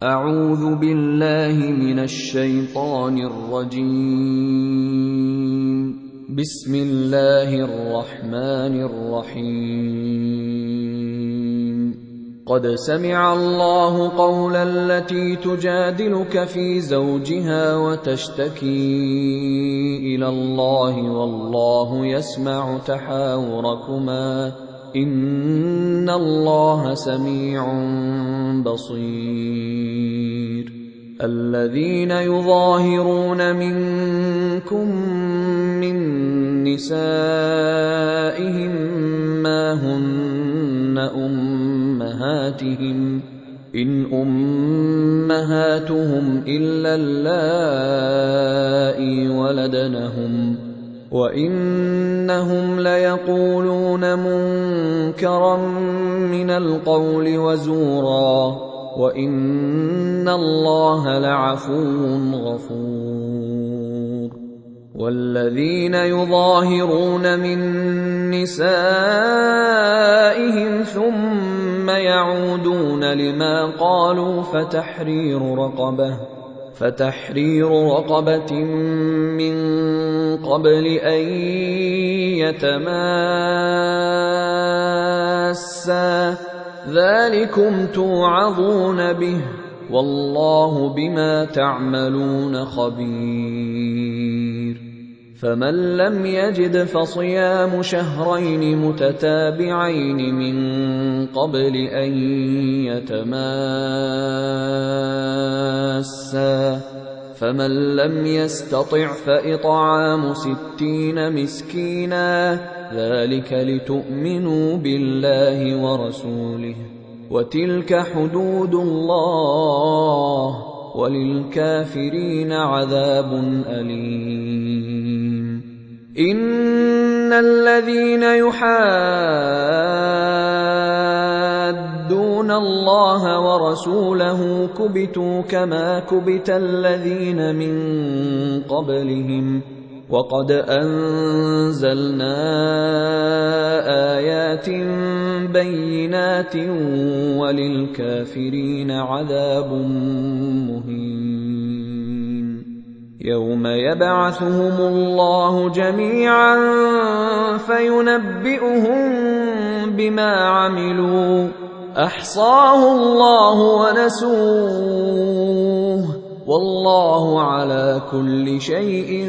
أعوذ بالله من الشيطان الرجيم. بسم الله الرحمن الرحيم. قد سمع الله قول التي تجادلك في زوجها وتشتكي إلى الله والله يسمع تحاوركما إن الله سميع بصير. الذين يظاهرون منكم من نسائهم ما هن أمهاتهم إن أمهاتهم إلا اللائي ولدنهم وإنهم ليقولون منكرا من القول وزورا وإن الله لعفو غفور. والذين يظاهرون من نسائهم ثم يعودون لما قالوا فتحرير رقبة من قبل أن يتماسا ذلكم توعظون به والله بما تعملون خبير. فمن لم يجد فصيام شهرين متتابعين من قبل أن يتماسا فمن لم يستطع فإطعام 60 مسكينا ذلك لتؤمنوا بالله ورسوله وتلك حدود الله وللكافرين عذاب أليم. إن الذين يحادون الله ورسوله كبتوا كما كبت الذين من قبلهم وقد أنزلنا آيات بينات وللكافرين عذاب مهين. يوم يبعثهم الله جميعا فينبئهم بما عملوا أحصاه الله ونسوه والله على كل شيء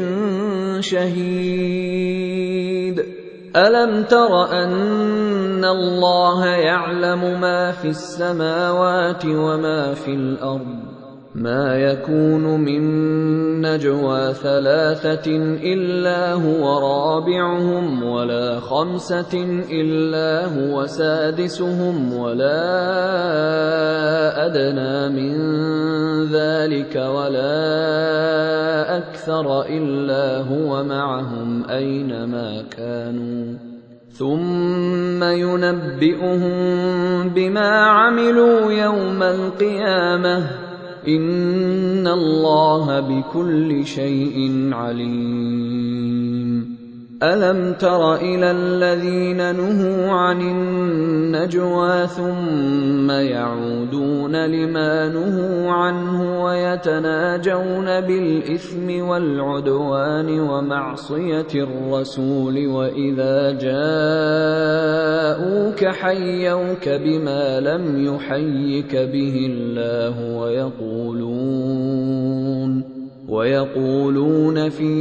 شهيد. ألم تر أن الله يعلم ما في السماوات وما في الأرض ما يكون من نجوى 3 إلا هو رابعهم ولا 5 إلا هو سادسهم ولا أدنى من ذلك ولا أكثر إلا هو معهم أينما كانوا ثم ينبئهم بما عملوا يوم القيامة إن الله بكل شيء عليم. ألم تر إلى الذين نهوا عن النجوى ثم يعودون لما نهوا عنه ويتناجون بالإثم والعدوان ومعصية الرسول وإذا جاءوك حيوك بما لم يحيك به الله ويقولون في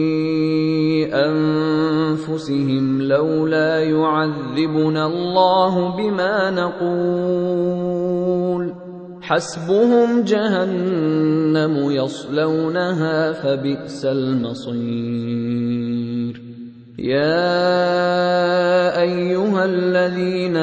أنفسهم لولا يعذبنا الله بما نقول حسبهم جهنم يصلونها فبئس المصير. يا أيها الذين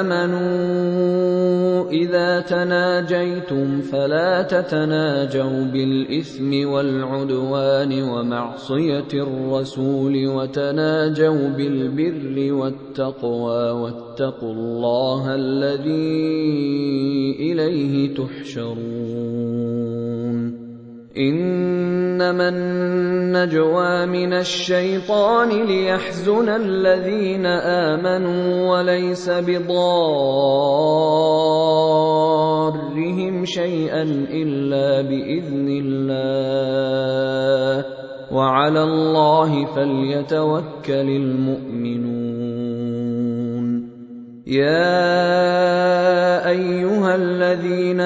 آمنوا إذا تناجيتم فلا تتناجوا بالإثم والعدوان ومعصية الرسول وتناجوا بالبر والتقوى واتقوا الله الذي إليه تحشرون. إنما النجوى من الشيطان ليحزن الذين آمنوا وليس بضارهم شيئا إلا بإذن الله وعلى الله فليتوكل المؤمنون يا أيها الذين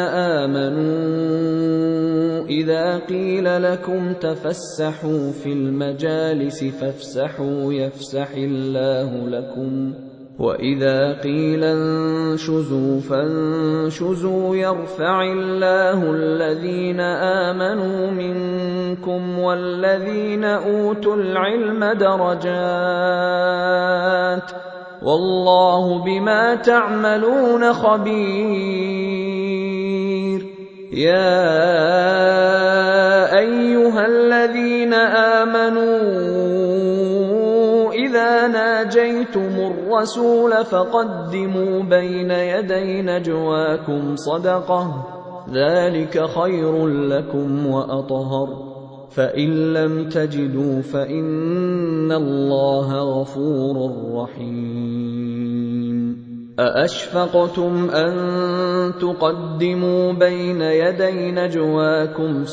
آمنوا إذا قيل لكم تفسحوا في المجالس فافسحوا يفسح الله لكم وإذا قيل انشزوا فانشزوا يرفع الله الذين آمنوا منكم والذين أوتوا العلم درجات والله بما تعملون خبير يا أيها الذين آمنوا إذا ناجيتم الرسول فقدموا بين يدي نجواكم صدقة ذلك خير لكم وأطهر فإن لم تجدوا فإن الله غفور رحيم أأشفقتم أن تقدموا بين يدي نجواكم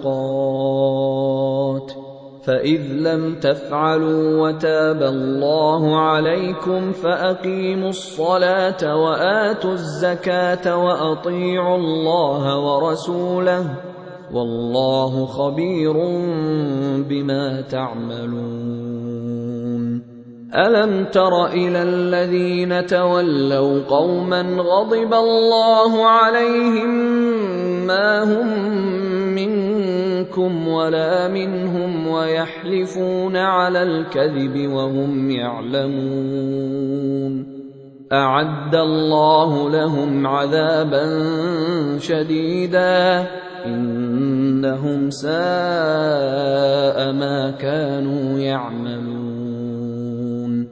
صدقات فإذ لم تفعلوا وتاب الله عليكم فأقيموا الصلاة وآتوا الزكاة وأطيعوا الله ورسوله والله خبير بما تعملون ألم تر إلى الذين تولوا قوما غضب الله عليهم ما هم منكم ولا منهم ويحلفون على الكذب وهم يعلمون أعد الله لهم عذابا شديدا إنهم ساء ما كانوا يعملون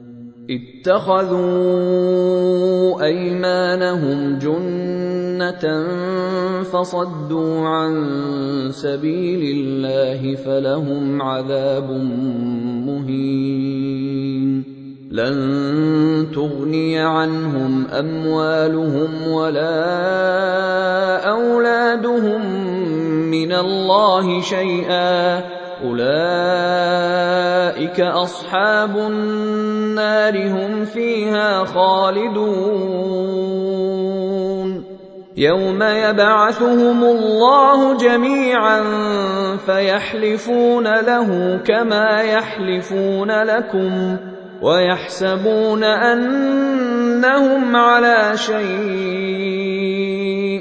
اتخذوا أيمانهم جنة فصدوا عن سبيل الله فلهم عذاب مهين لن تغني عنهم أموالهم ولا أولادهم من الله شيئا أولئك أصحاب النار هم فيها خالدون يوم يبعثهم الله جميعا فيحلفون له كما يحلفون لكم ويحسبون أنهم على شيء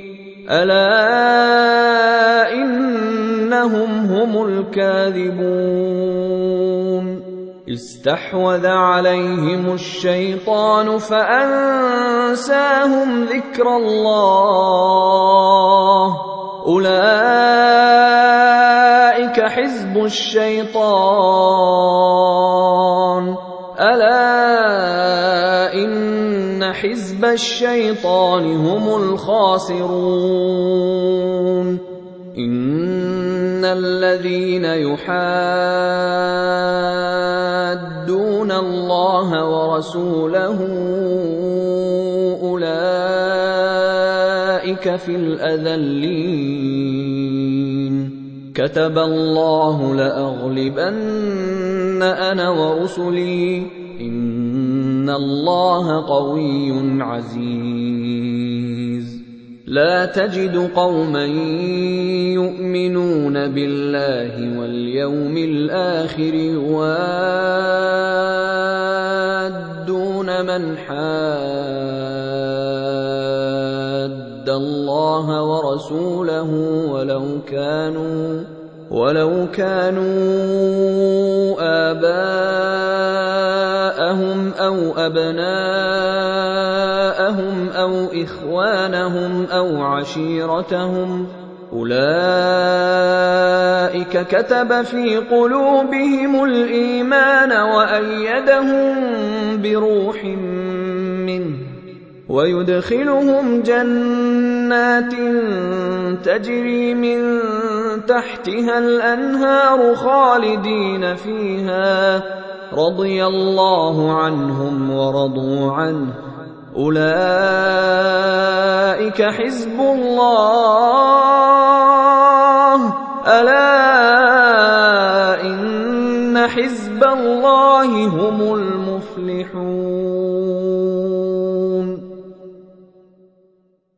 ألا إنهم هم الكاذبون استحوذ عليهم الشيطان فأنساهم ذكر الله أولئك حزب الشيطان ألا إن حزب الشيطان هم الخاسرون إن الذين يحادون الله ورسوله أولئك في الأذلين كتب الله لأغلبن أنا ورسلي إن الله قوي عزيز لا تجد قوما يؤمنون بالله واليوم الآخر يوادون من حاد الله ورسوله ولو كانوا آباءهم أو أبناءهم أو إخوانهم أو عشيرتهم أولئك كتب في قلوبهم الإيمان وأيدهم بروح منه ويدخلهم جنات تجري من تحتها الأنهار خالدين فيها رضي الله عنهم ورضوا عنه أولئك حزب الله ألا إن حزب الله هم المفلحون.